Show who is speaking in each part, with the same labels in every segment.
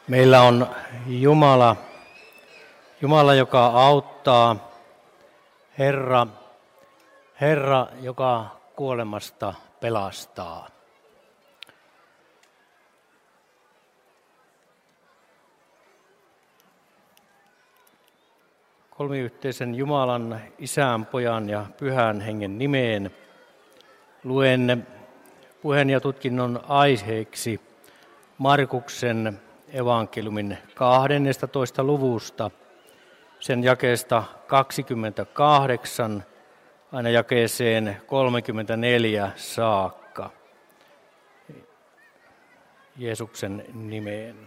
Speaker 1: Meillä on Jumala, joka auttaa, Herra, joka kuolemasta pelastaa. Kolmiyhteisen Jumalan, Isän, Pojan ja Pyhän Hengen nimeen luen puheen ja tutkinnon aiheeksi Markuksen evankeliumin 12. luvusta, sen jakeesta 28 aina jakeeseen 34 saakka. Jeesuksen nimeen.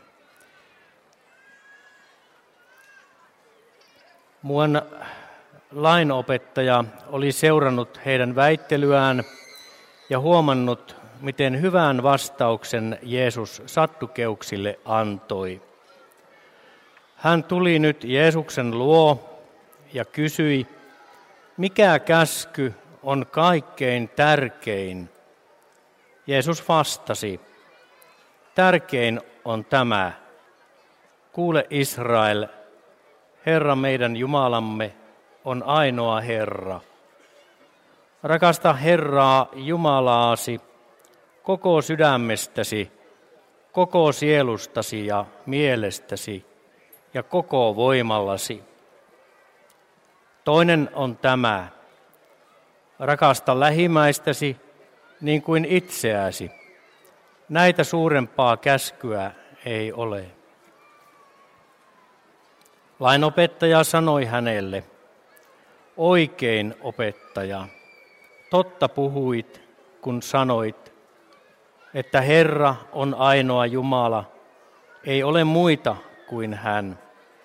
Speaker 1: Muuan lainopettaja oli seurannut heidän väittelyään ja huomannut, miten hyvän vastauksen Jeesus sattukeuksille antoi. Hän tuli nyt Jeesuksen luo ja kysyi, mikä käsky on kaikkein tärkein? Jeesus vastasi, tärkein on tämä, kuule Israel, Herra meidän Jumalamme on ainoa Herra. Rakasta Herraa Jumalaasi koko sydämestäsi, koko sielustasi ja mielestäsi ja koko voimallasi. Toinen on tämä, rakasta lähimmäistäsi niin kuin itseäsi. Näitä suurempaa käskyä ei ole. Lainopettaja sanoi hänelle, oikein opettaja, totta puhuit, kun sanoit, että Herra on ainoa Jumala, ei ole muita kuin hän.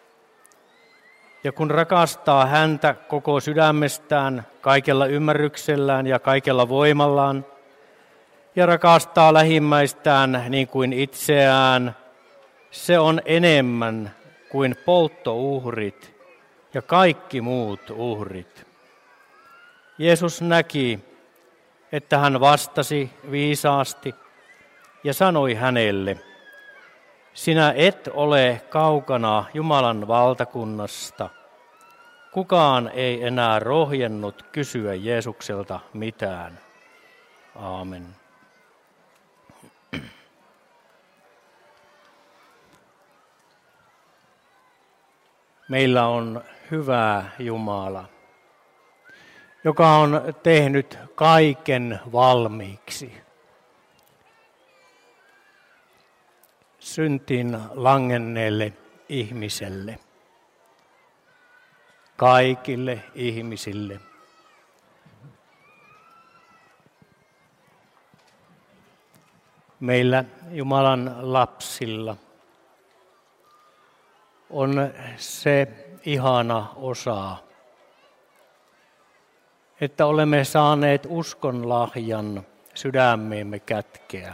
Speaker 1: Ja kun rakastaa häntä koko sydämestään, kaikella ymmärryksellään ja kaikella voimallaan, ja rakastaa lähimmäistään niin kuin itseään, se on enemmän kuin polttouhrit ja kaikki muut uhrit. Jeesus näki, että hän vastasi viisaasti ja sanoi hänelle, sinä et ole kaukana Jumalan valtakunnasta. Kukaan ei enää rohjennut kysyä Jeesukselta mitään. Aamen. Meillä on hyvä Jumala, joka on tehnyt kaiken valmiiksi. Syntiin langenneelle ihmiselle, kaikille ihmisille. Meillä Jumalan lapsilla on se ihana osa, että olemme saaneet uskon lahjan sydämeemme kätkeä.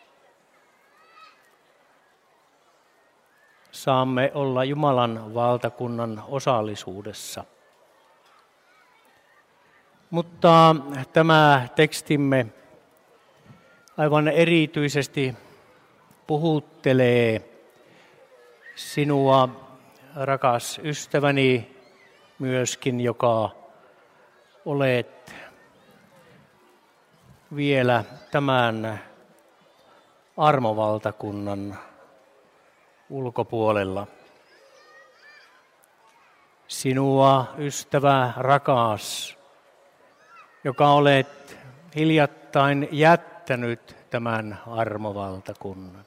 Speaker 1: Saamme olla Jumalan valtakunnan osallisuudessa. Mutta tämä tekstimme aivan erityisesti puhuttelee sinua, rakas ystäväni, myöskin, joka olet vielä tämän armovaltakunnan ulkopuolella. Sinua, ystävä rakas, joka olet hiljattain jättänyt tämän armovaltakunnan.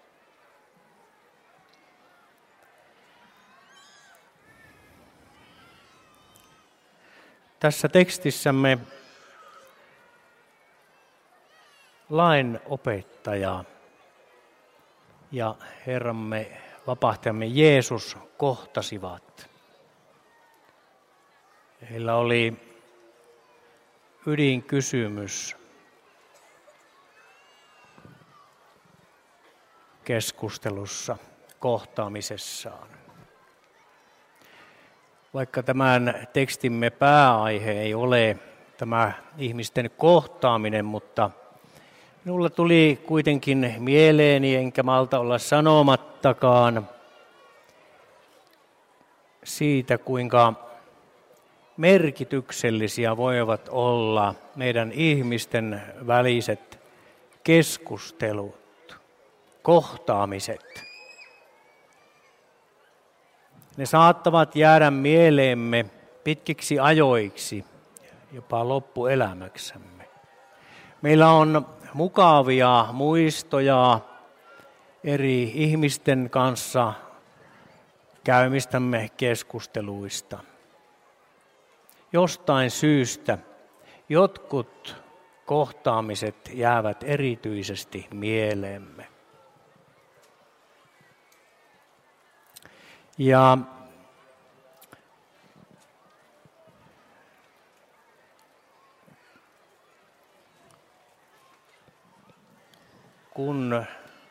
Speaker 1: Tässä tekstissämme lain opettaja ja Herramme, vapahtajamme Jeesus kohtasivat. Heillä oli ydinkysymys keskustelussa, kohtaamisessaan. Vaikka tämän tekstimme pääaihe ei ole tämä ihmisten kohtaaminen, mutta Minulla tuli kuitenkin mieleeni, enkä malta olla sanomattakaan, siitä kuinka merkityksellisiä voivat olla meidän ihmisten väliset keskustelut, kohtaamiset. Ne saattavat jäädä mieleemme pitkiksi ajoiksi, jopa loppuelämäksemme. Meillä on mukavia muistoja eri ihmisten kanssa käymistämme keskusteluista. Jostain syystä jotkut kohtaamiset jäävät erityisesti mieleemme. Ja kun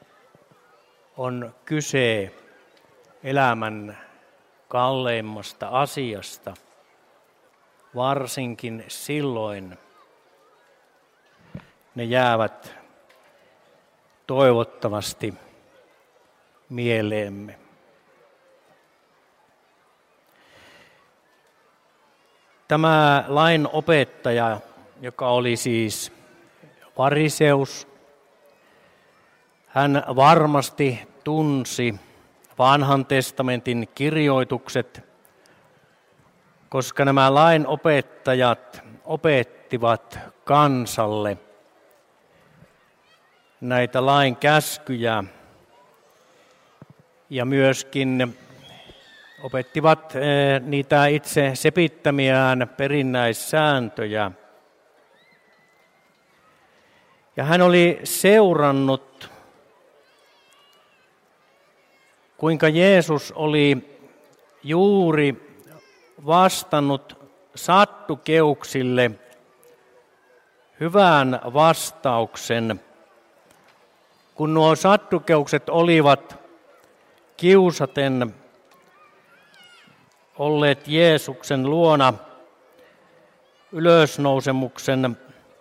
Speaker 1: on kyse elämän kalleimmasta asiasta, varsinkin silloin ne jäävät toivottavasti mieleemme. Tämä lain opettaja, joka oli siis fariseus, hän varmasti tunsi Vanhan testamentin kirjoitukset, koska nämä lain opettajat opettivat kansalle näitä lain käskyjä ja myöskin opettivat niitä itse sepittämiään perinnäissääntöjä. Ja hän oli seurannut, kuinka Jeesus oli juuri vastannut sattukeuksille hyvän vastauksen, kun nuo sattukeukset olivat kiusaten olleet Jeesuksen luona ylösnousemuksen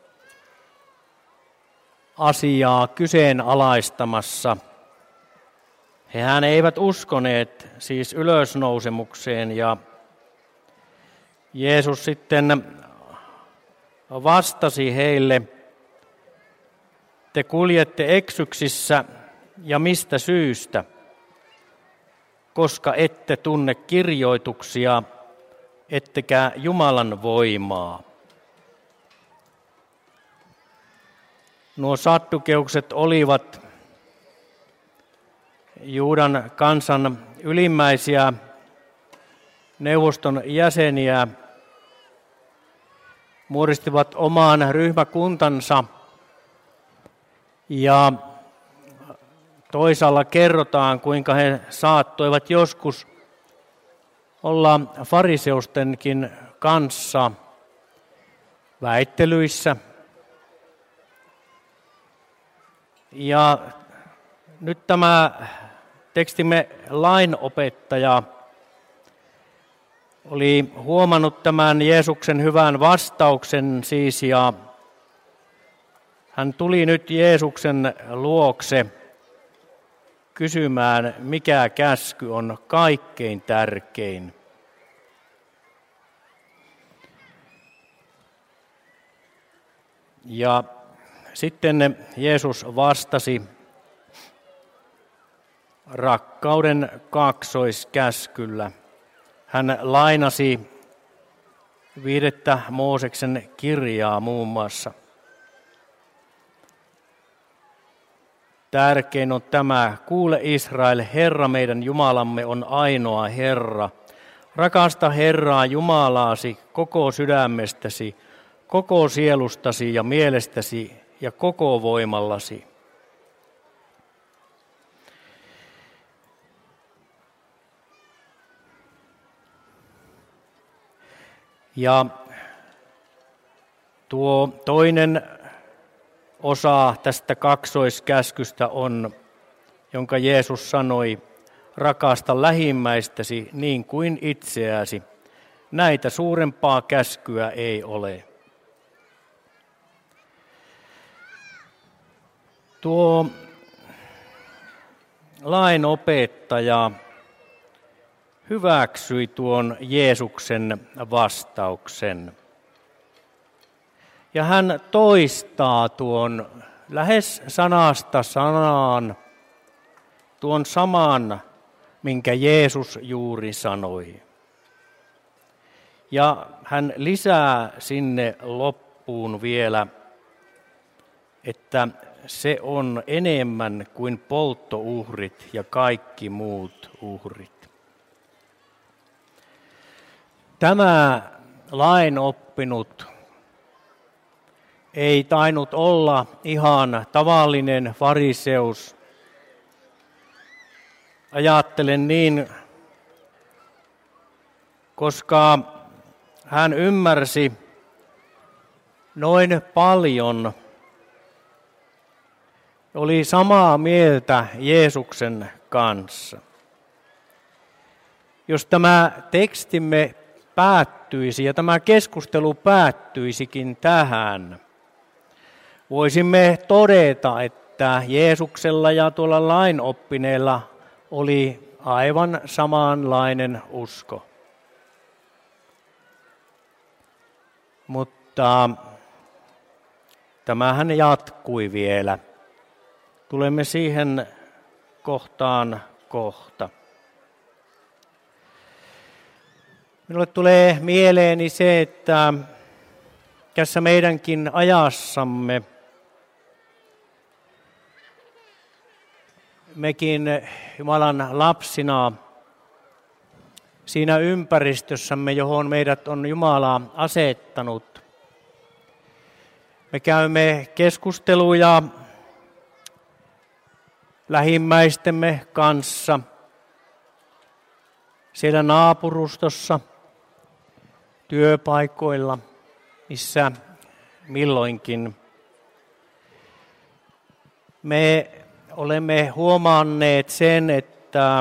Speaker 1: asiaa kyseenalaistamassa. Hehän eivät uskoneet siis ylösnousemukseen ja Jeesus sitten vastasi heille, te kuljette eksyksissä ja mistä syystä, koska ette tunne kirjoituksia, ettekä Jumalan voimaa. Nuo saddukeukset olivat Juudan kansan ylimmäisiä neuvoston jäseniä, muodostivat oman ryhmäkuntansa ja toisaalla kerrotaan, kuinka he saattoivat joskus olla fariseustenkin kanssa väittelyissä. Ja nyt tämä tekstimme lainopettaja oli huomannut tämän Jeesuksen hyvän vastauksen siis ja hän tuli nyt Jeesuksen luokse kysymään, mikä käsky on kaikkein tärkein. Ja sitten Jeesus vastasi rakkauden kaksoiskäskyllä. Hän lainasi 5. Mooseksen kirjaa muun muassa. Tärkein on tämä, kuule Israel, Herra meidän Jumalamme on ainoa Herra. Rakasta Herraa Jumalaasi koko sydämestäsi, koko sielustasi ja mielestäsi ja koko voimallasi. Ja tuo toinen osa tästä kaksoiskäskystä on, jonka Jeesus sanoi, rakasta lähimmäistäsi niin kuin itseäsi. Näitä suurempaa käskyä ei ole. Tuo lainopettaja hyväksyi tuon Jeesuksen vastauksen. Ja hän toistaa tuon lähes sanasta sanaan tuon saman, minkä Jeesus juuri sanoi. Ja hän lisää sinne loppuun vielä, että se on enemmän kuin polttouhrit ja kaikki muut uhrit. Tämä lainoppinut ei tainnut olla ihan tavallinen fariseus. Ajattelen niin, koska hän ymmärsi noin paljon, oli samaa mieltä Jeesuksen kanssa. Jos tämä tekstimme päättyisi ja tämä keskustelu päättyisikin tähän, voisimme todeta, että Jeesuksella ja tuolla lainoppineella oli aivan samanlainen usko. Mutta tämähän jatkui vielä. Tulemme siihen kohtaan kohta. Minulle tulee mieleeni se, että tässä meidänkin ajassamme mekin Jumalan lapsina siinä ympäristössämme, johon meidät on Jumala asettanut, me käymme keskusteluja lähimmäistemme kanssa siellä naapurustossa, työpaikoilla, missä milloinkin. Me olemme huomanneet sen, että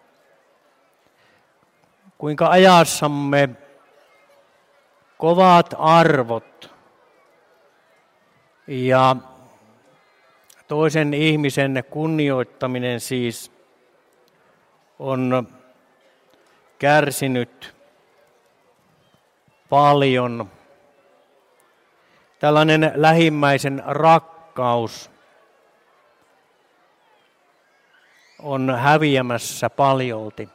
Speaker 1: kuinka ajassamme kovat arvot ja toisen ihmisen kunnioittaminen siis on kärsinyt paljon. Tällainen lähimmäisen rakkaus on häviämässä paljolti.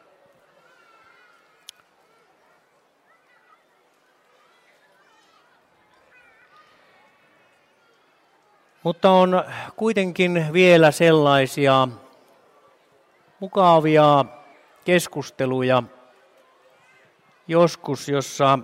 Speaker 1: Mutta on kuitenkin vielä sellaisia mukavia keskusteluja joskus, jossa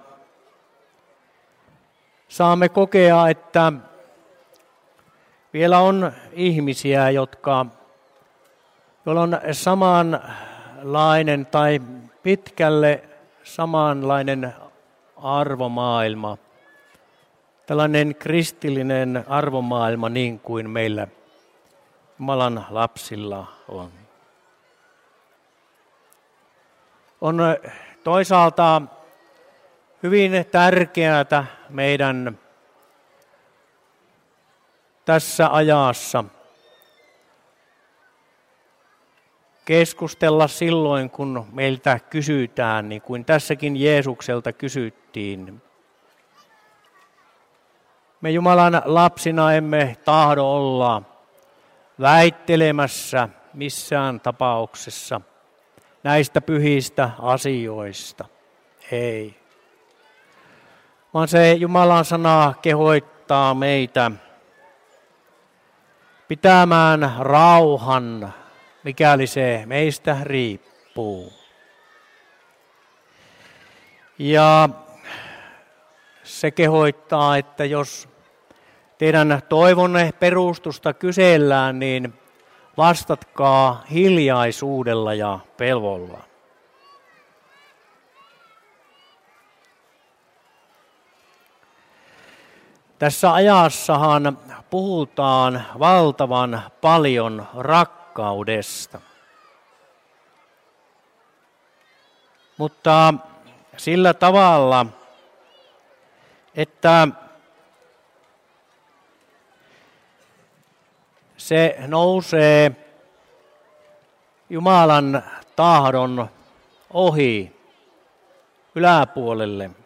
Speaker 1: saamme kokea, että vielä on ihmisiä, joilla on samanlainen tai pitkälle samanlainen arvomaailma. Tällainen kristillinen arvomaailma niin kuin meillä Jumalan lapsilla on. On toisaalta hyvin tärkeää meidän tässä ajassa keskustella silloin, kun meiltä kysytään, niin kuin tässäkin Jeesukselta kysyttiin. Me Jumalan lapsina emme tahdo olla väittelemässä missään tapauksessa näistä pyhistä asioista. Ei. Vaan se Jumalan sana kehoittaa meitä pitämään rauhan, mikäli se meistä riippuu. Ja se kehoittaa, että jos teidän toivonne perustusta kysellään, niin vastatkaa hiljaisuudella ja pelvolla. Tässä ajassahan puhutaan valtavan paljon rakkaudesta. Mutta sillä tavalla, että se nousee Jumalan tahdon ohi yläpuolelle.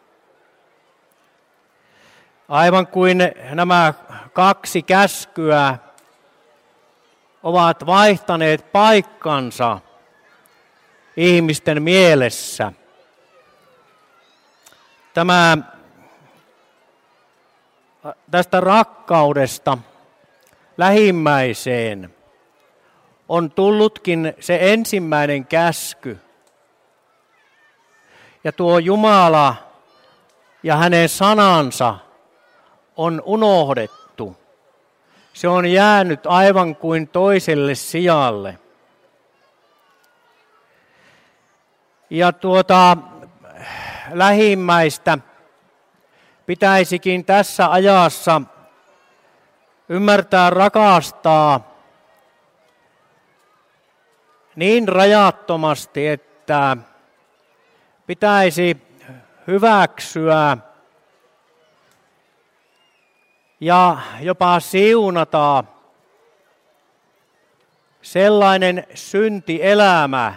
Speaker 1: Aivan kuin nämä kaksi käskyä ovat vaihtaneet paikkansa ihmisten mielessä. Tästä rakkaudesta lähimmäiseen on tullutkin se ensimmäinen käsky. Ja tuo Jumala ja hänen sanansa on unohdettu. Se on jäänyt aivan kuin toiselle sijalle. Ja lähimmäistä pitäisikin tässä ajassa ymmärtää rakastaa niin rajattomasti, että pitäisi hyväksyä ja jopa siunata sellainen syntielämä,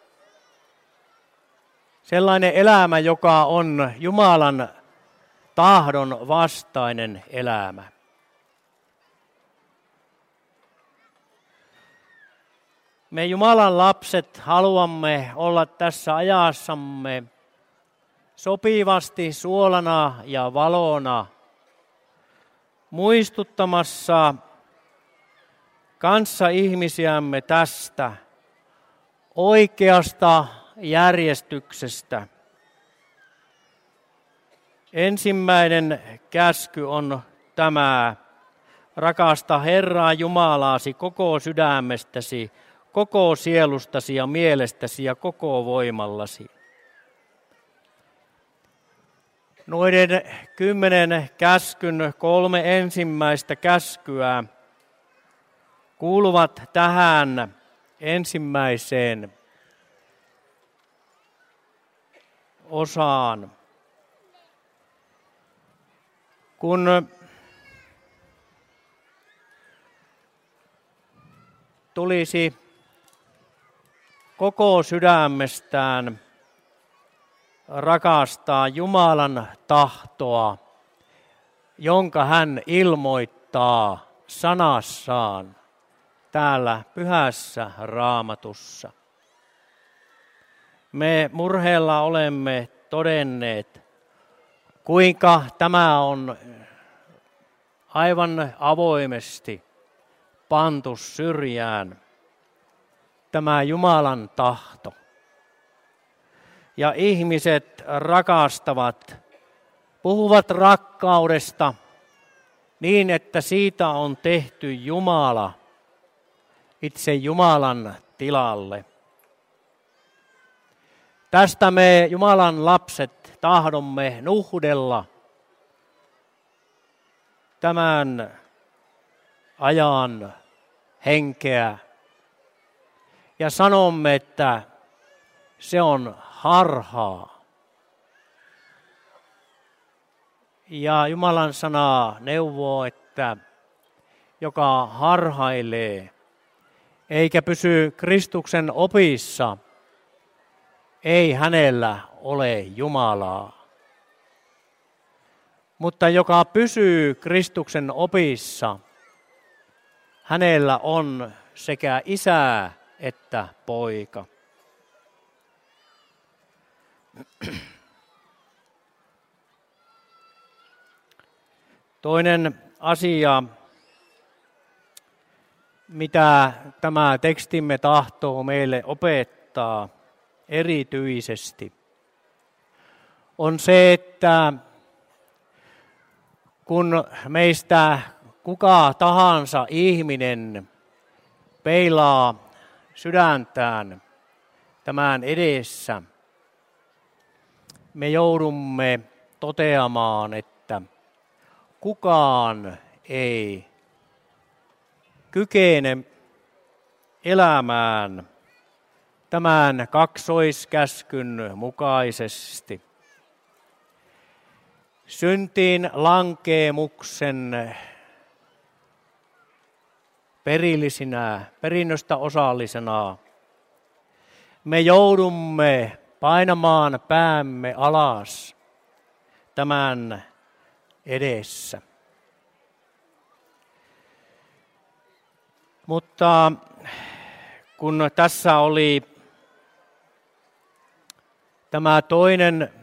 Speaker 1: sellainen elämä, joka on Jumalan tahdon vastainen elämä. Me Jumalan lapset haluamme olla tässä ajassamme sopivasti suolana ja valona, muistuttamassa kanssaihmisiämme tästä oikeasta järjestyksestä. Ensimmäinen käsky on tämä: rakasta Herraa Jumalaasi koko sydämestäsi, koko sielustasi ja mielestäsi ja koko voimallasi. Noiden 10 käskyn 3 ensimmäistä käskyä kuuluvat tähän ensimmäiseen osaan. Kun tulisi koko sydämestään rakastaa Jumalan tahtoa, jonka hän ilmoittaa sanassaan täällä pyhässä Raamatussa. Me murheella olemme todenneet, kuinka tämä on aivan avoimesti pantu syrjään, tämä Jumalan tahto. Ja ihmiset rakastavat, puhuvat rakkaudesta niin, että siitä on tehty Jumala itse Jumalan tilalle. Tästä me Jumalan lapset tahdomme nuhdella tämän ajan henkeä ja sanomme, että se on harhaa. Ja Jumalan sana neuvoo, että joka harhailee eikä pysy Kristuksen opissa, ei hänellä ole Jumalaa. Mutta joka pysyy Kristuksen opissa, hänellä on sekä isä että poika. Toinen asia, mitä tämä tekstimme tahtoo meille opettaa erityisesti, on se, että kun meistä kuka tahansa ihminen peilaa sydäntään tämän edessä, me joudumme toteamaan, että kukaan ei kykene elämään tämän kaksoiskäskyn mukaisesti. Syntiin lankeemuksen perillisinä, perinnöstä osallisena. Me joudumme painamaan päämme alas tämän edessä. Mutta kun tässä oli tämä toinen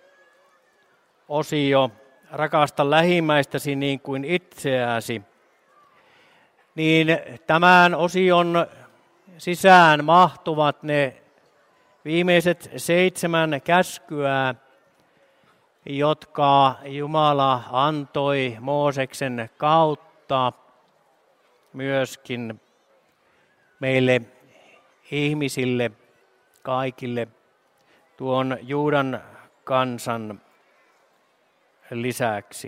Speaker 1: osio, rakasta lähimmäistäsi niin kuin itseäsi, niin tämän osion sisään mahtuvat ne viimeiset 7 käskyä, jotka Jumala antoi Mooseksen kautta myöskin meille ihmisille, kaikille tuon Juudan kansan lisäksi.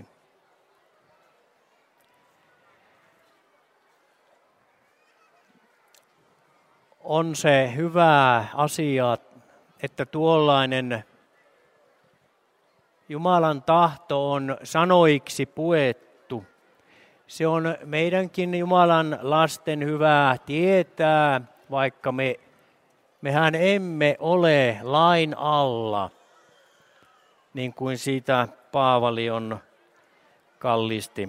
Speaker 1: On se hyvä asia, että tuollainen Jumalan tahto on sanoiksi puettu. Se on meidänkin Jumalan lasten hyvää tietää, vaikka mehän emme ole lain alla, niin kuin siitä Paavali on kalliisti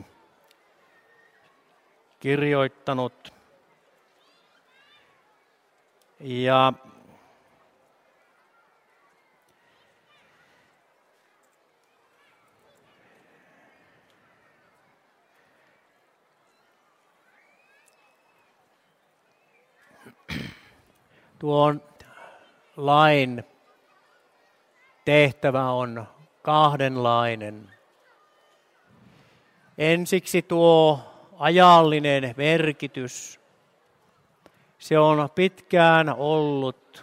Speaker 1: kirjoittanut. Ja tuon lain tehtävä on kahdenlainen. Ensiksi tuo ajallinen merkitys. Se on pitkään ollut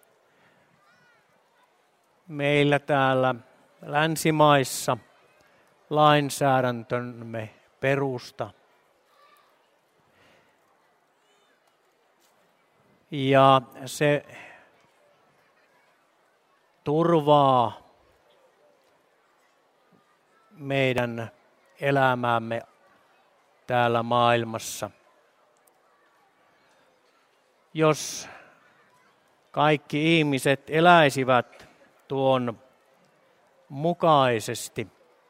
Speaker 1: meillä täällä länsimaissa lainsäädäntömme perusta. Ja se turvaa meidän elämäämme täällä maailmassa. Jos kaikki ihmiset eläisivät tuon mukaisesti,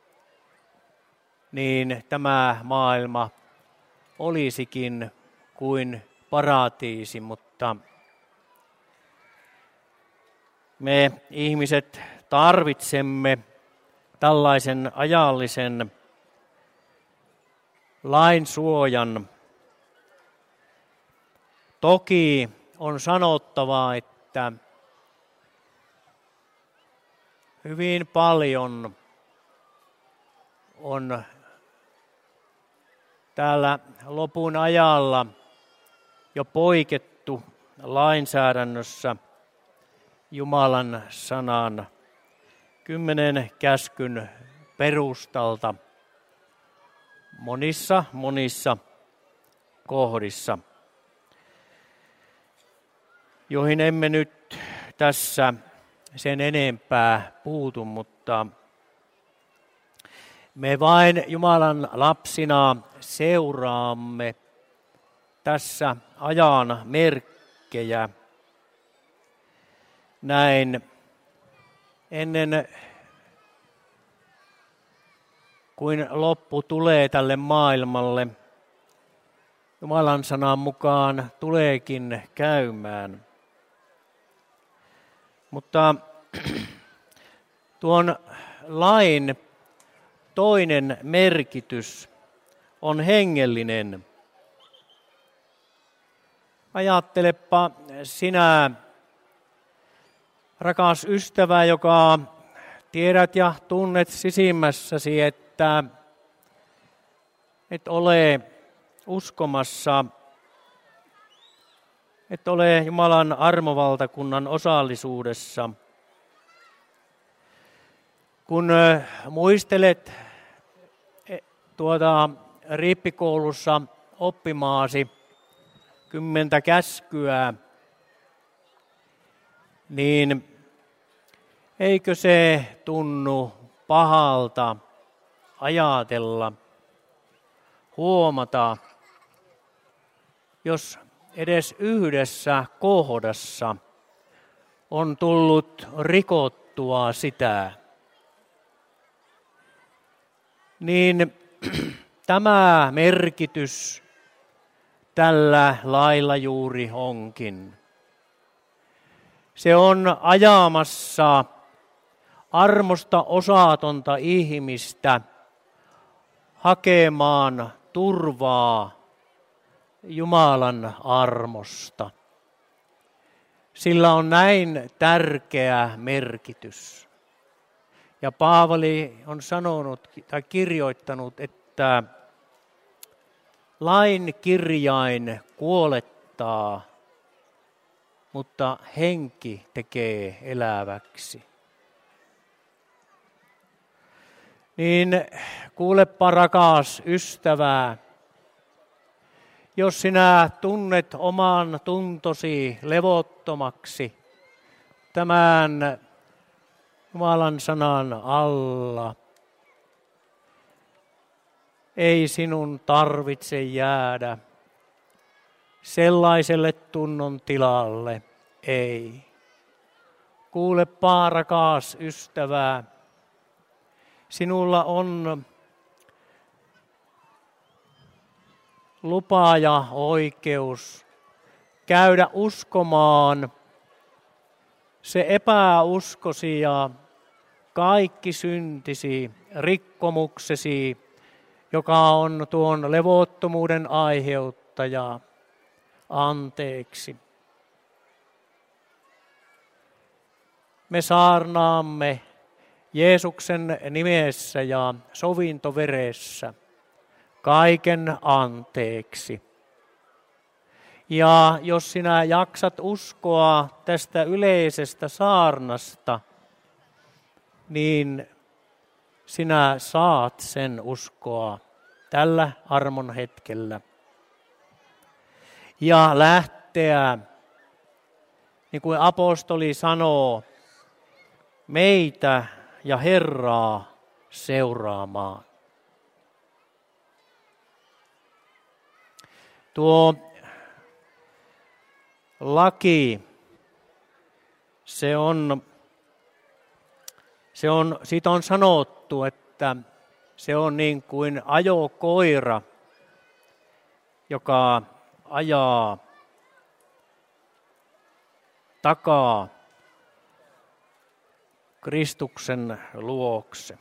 Speaker 1: niin tämä maailma olisikin kuin paratiisi, mutta me ihmiset tarvitsemme tällaisen ajallisen lainsuojan. Toki on sanottava, että hyvin paljon on täällä lopun ajalla jo poikettu lainsäädännössä Jumalan sanan 10 käskyn perustalta monissa kohdissa, joihin emme nyt tässä sen enempää puutu, mutta me vain Jumalan lapsina seuraamme tässä ajan merkkejä. Näin ennen kuin loppu tulee tälle maailmalle, Jumalan sanan mukaan tuleekin käymään. Mutta tuon lain toinen merkitys on hengellinen. Ajattelepa sinä, rakas ystävä, joka tiedät ja tunnet sisimmässäsi, että et ole uskomassa, et ole Jumalan armovaltakunnan osallisuudessa. Kun muistelet tuota riippikoulussa oppimaasi 10 käskyä, niin eikö se tunnu pahalta ajatella, huomata, jos edes yhdessä kohdassa on tullut rikottua sitä, niin tämä merkitys tällä lailla juuri onkin. Se on ajamassa armosta osaatonta ihmistä hakemaan turvaa Jumalan armosta. Sillä on näin tärkeä merkitys. Ja Paavali on sanonut tai kirjoittanut, että lain kirjain kuolettaa, mutta henki tekee eläväksi. Niin kuulepa rakas ystävää, jos sinä tunnet oman tuntosi levottomaksi tämän Jumalan sanan alla, ei sinun tarvitse jäädä sellaiselle tunnon tilalle, ei. Kuulepa rakas ystävää, sinulla on lupa ja oikeus käydä uskomaan se epäuskosi ja kaikki syntisi, rikkomuksesi, joka on tuon levottomuuden aiheuttaja, anteeksi. Me saarnaamme Jeesuksen nimessä ja sovintoveressä kaiken anteeksi. Ja jos sinä jaksat uskoa tästä yleisestä saarnasta, niin sinä saat sen uskoa tällä armon hetkellä. Ja lähteä, niin kuin apostoli sanoo, meitä ja Herraa seuraamaan. Tuo laki, siitä on sanottu, että se on niin kuin ajokoira, joka ajaa takaa Kristuksen luokse.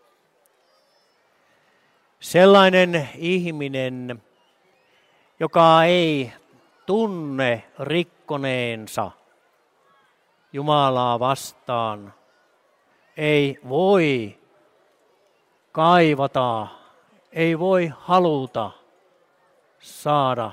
Speaker 1: Sellainen ihminen, joka ei tunne rikkoneensa Jumalaa vastaan, ei voi kaivata, ei voi haluta saada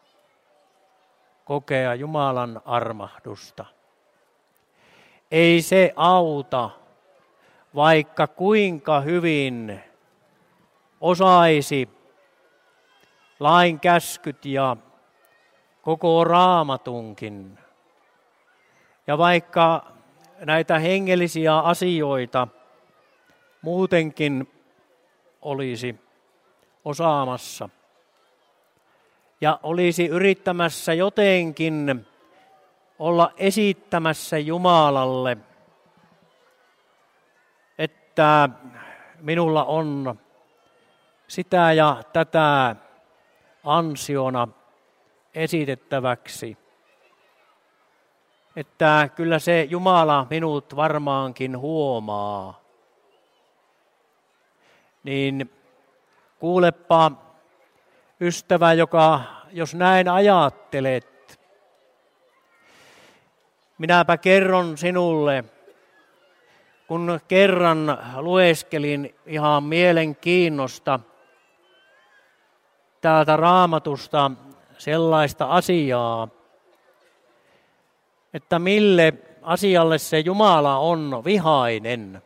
Speaker 1: kokea Jumalan armahdusta. Ei se auta, vaikka kuinka hyvin osaisi lain käskyt ja koko Raamatunkin. Ja vaikka näitä hengellisiä asioita muutenkin olisi osaamassa ja olisi yrittämässä jotenkin olla esittämässä Jumalalle, että minulla on sitä ja tätä ansiona esitettäväksi, että kyllä se Jumala minut varmaankin huomaa, niin kuulepa ystävä, jos näin ajattelet, minäpä kerron sinulle, kun kerran lueskelin ihan mielenkiinnosta täältä Raamatusta sellaista asiaa, että mille asialle se Jumala on vihainen,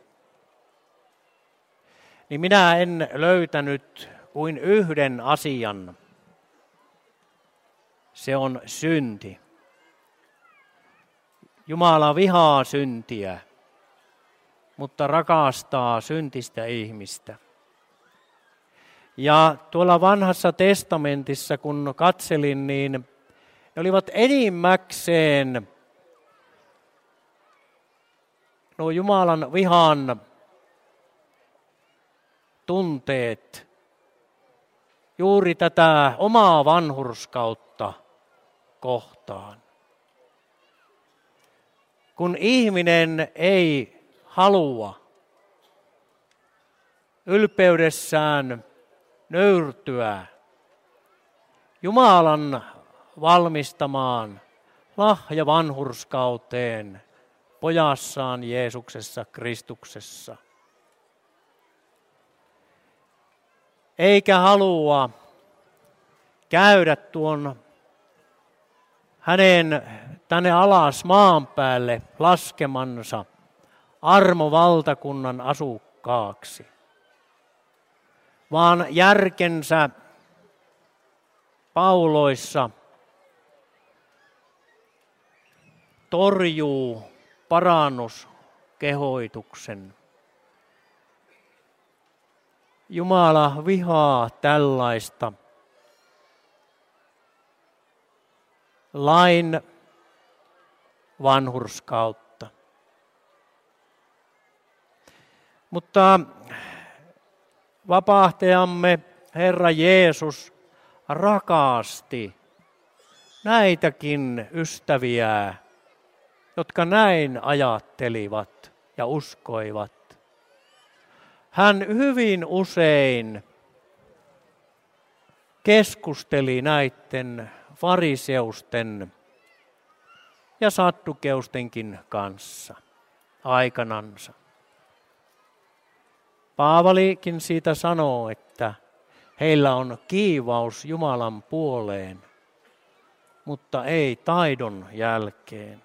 Speaker 1: niin minä en löytänyt kuin yhden asian. Se on synti. Jumala vihaa syntiä, mutta rakastaa syntistä ihmistä. Ja tuolla vanhassa testamentissa, kun katselin, niin Ne olivat enimmäkseen nuo Jumalan vihan tunteet juuri tätä omaa vanhurskautta kohtaan. Kun ihminen ei halua ylpeydessään nöyrtyä Jumalan valmistamaan lahja vanhurskauteen pojassaan Jeesuksessa Kristuksessa, eikä halua käydä tuon hänen tänne alas maan päälle laskemansa armovaltakunnan asukkaaksi, vaan järkensä pauloissa torjuu parannuskehoituksen. Jumala vihaa tällaista lain vanhurskautta. Mutta vapahtajamme Herra Jeesus rakasti näitäkin ystäviä, jotka näin ajattelivat ja uskoivat. Hän hyvin usein keskusteli näiden fariseusten ja saddukeustenkin kanssa aikanansa. Paavalikin siitä sanoo, että heillä on kiivaus Jumalan puoleen, mutta ei taidon jälkeen.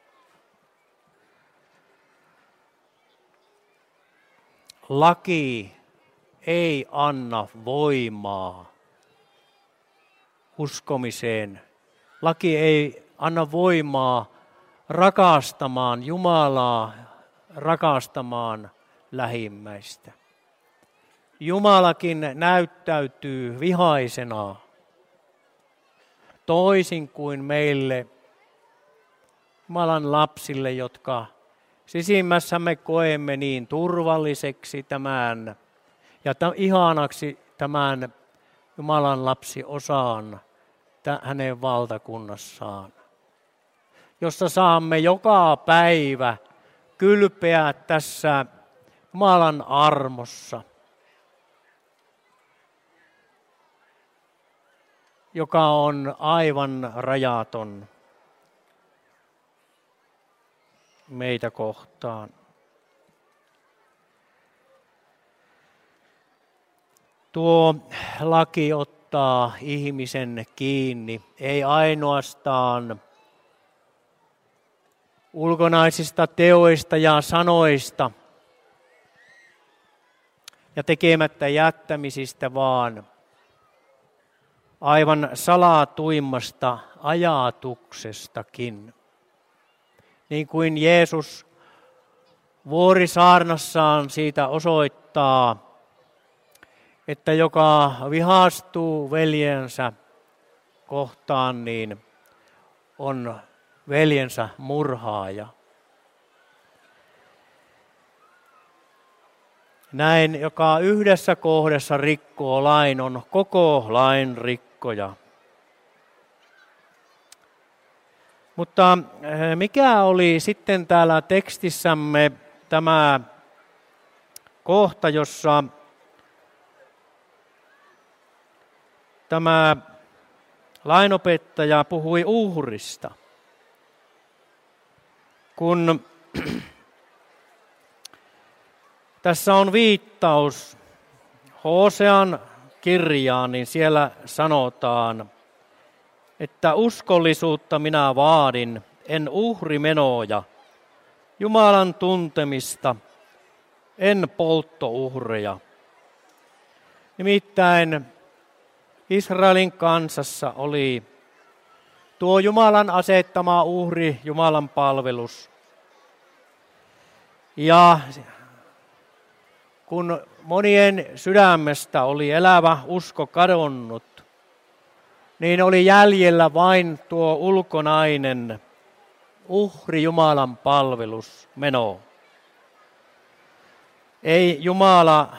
Speaker 1: Laki ei anna voimaa uskomiseen. Laki ei anna voimaa rakastamaan Jumalaa, rakastamaan lähimmäistä. Jumalakin näyttäytyy vihaisena, toisin kuin meille Jumalan lapsille, jotka sisimmässämme koemme niin turvalliseksi tämän ja ihanaksi tämän Jumalan lapsi osaan hänen valtakunnassaan, jossa saamme joka päivä kylpeä tässä Jumalan armossa, joka on aivan rajaton meitä kohtaan. Tuo laki ottaa ihmisen kiinni, ei ainoastaan ulkonaisista teoista ja sanoista ja tekemättä jättämisistä, vaan aivan salatuimmasta ajatuksestakin. Niin kuin Jeesus vuorisaarnassaan siitä osoittaa, että joka vihastuu veljensä kohtaan, niin on veljensä murhaaja. Näin, joka yhdessä kohdassa rikkoo lain, on koko lain rikkoja. Mutta mikä oli sitten täällä tekstissämme tämä kohta, jossa tämä lainopettaja puhui uhrista? Kun tässä on viittaus Hosean kirjaan, niin siellä sanotaan, että uskollisuutta minä vaadin, en uhrimenoja, Jumalan tuntemista, en polttouhreja. Nimittäin Israelin kansassa oli tuo Jumalan asettama uhri, Jumalan palvelus. Ja kun monien sydämestä oli elävä usko kadonnut, niin oli jäljellä vain tuo ulkonainen uhri Jumalan palvelusmeno. Ei Jumala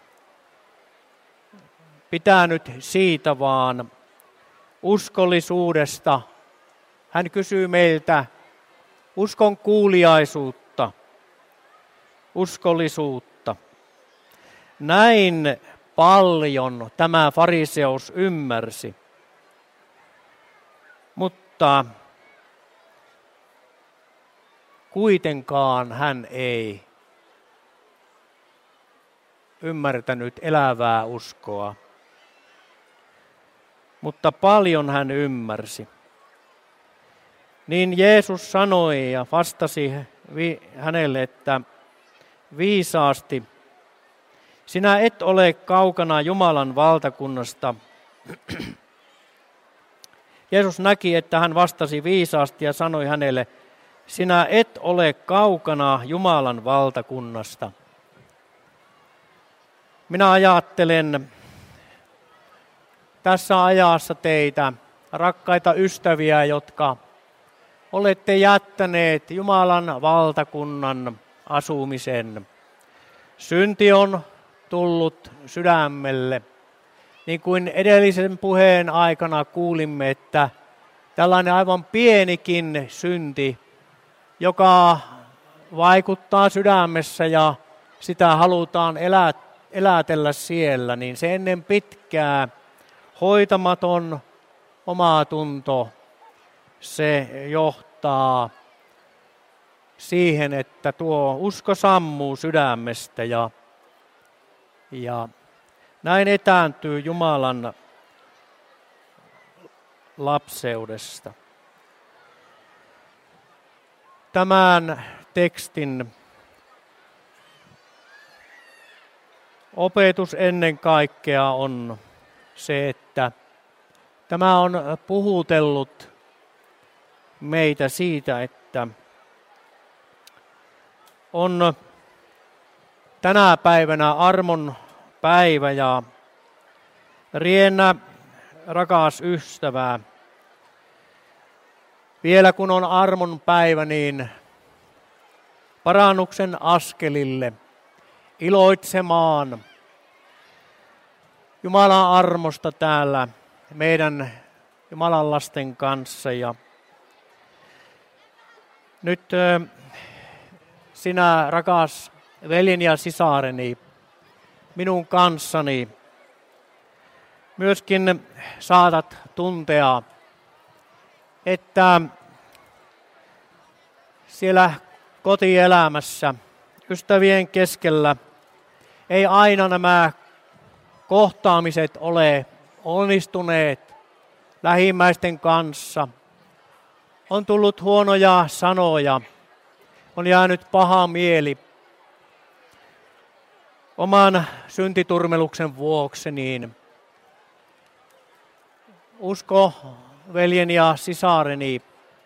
Speaker 1: pitänyt siitä, vaan uskollisuudesta. Hän kysyy meiltä uskon kuuliaisuutta, uskollisuutta. Näin paljon tämä fariseus ymmärsi, mutta kuitenkaan hän ei ymmärtänyt elävää uskoa. Mutta paljon hän ymmärsi. Niin Jeesus sanoi ja vastasi hänelle, että viisaasti, sinä et ole kaukana Jumalan valtakunnasta. Jeesus näki, että hän vastasi viisaasti ja sanoi hänelle, sinä et ole kaukana Jumalan valtakunnasta. Minä ajattelen tässä ajassa teitä, rakkaita ystäviä, jotka olette jättäneet Jumalan valtakunnan asumisen. Synti on tullut sydämelle. Niin kuin edellisen puheen aikana kuulimme, että tällainen aivan pienikin synti, joka vaikuttaa sydämessä ja sitä halutaan elätellä siellä, niin se ennen pitkää hoitamaton omatunto, se johtaa siihen, että tuo usko sammuu sydämestä ja näin etääntyy Jumalan lapseudesta. Tämän tekstin opetus ennen kaikkea on se, että tämä on puhutellut meitä siitä, että on tänä päivänä armon päivä ja riennä, rakas ystävä, vielä kun on armon päivä, niin parannuksen askelille iloitsemaan Jumalan armosta täällä meidän Jumalan lasten kanssa. Ja nyt sinä, rakas veljeni ja sisareni, minun kanssani myöskin saatat tuntea, että siellä kotielämässä, ystävien keskellä, ei aina nämä kohtaamiset ole onnistuneet lähimmäisten kanssa. On tullut huonoja sanoja, on jäänyt paha mieli. Oman syntiturmeluksen vuoksi, niin usko, veljeni ja sisareni,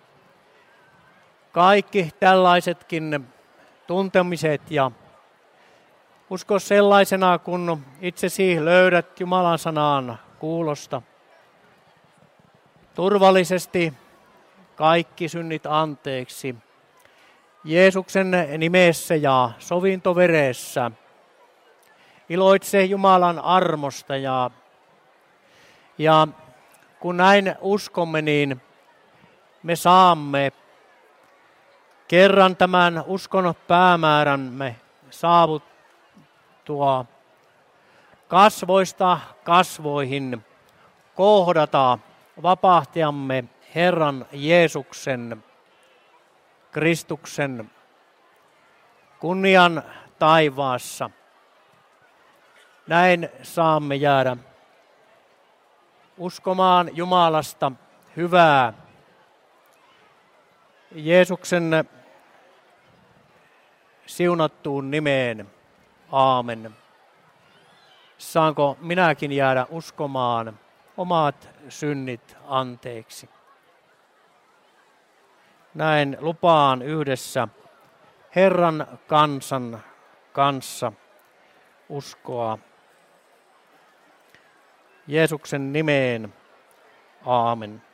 Speaker 1: kaikki tällaisetkin tuntemiset ja usko sellaisena, kun itsesi löydät Jumalan sanan kuulosta. Turvallisesti kaikki synnit anteeksi Jeesuksen nimessä ja sovintoveressä. Iloitse Jumalan armosta ja kun näin uskomme, niin me saamme kerran tämän uskon päämäärämme saavuttua kasvoista kasvoihin, kohdata vapahtajamme Herran Jeesuksen, Kristuksen kunnian taivaassa. Näin saamme jäädä uskomaan Jumalasta hyvää. Jeesuksen siunattuun nimeen. Aamen. Saanko minäkin jäädä uskomaan omat synnit anteeksi? Näin lupaan yhdessä Herran kansan kanssa uskoa Jeesuksen nimeen. Aamen.